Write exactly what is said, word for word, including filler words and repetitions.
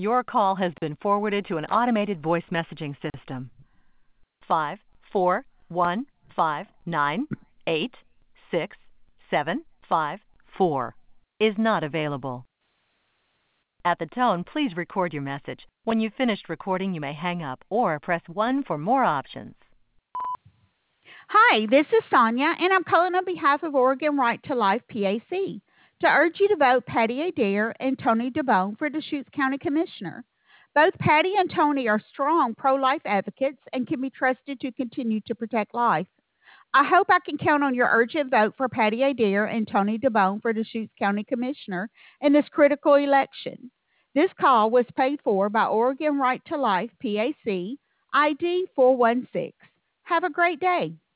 Your call has been forwarded to an automated voice messaging system. Five, four, one, five, nine, eight, six, seven, five, four is not available. At the tone, please record your message. When you've finished recording, you may hang up or press one for more options. Hi, this is Sonia, and I'm calling on behalf of Oregon Right to Life P A C to urge you to vote Patty Adair and Tony DeBone for Deschutes County Commissioner. Both Patty and Tony are strong pro-life advocates and can be trusted to continue to protect life. I hope I can count on your urgent vote for Patty Adair and Tony DeBone for Deschutes County Commissioner in this critical election. This call was paid for by Oregon Right to Life P A C, I D four one six. Have a great day.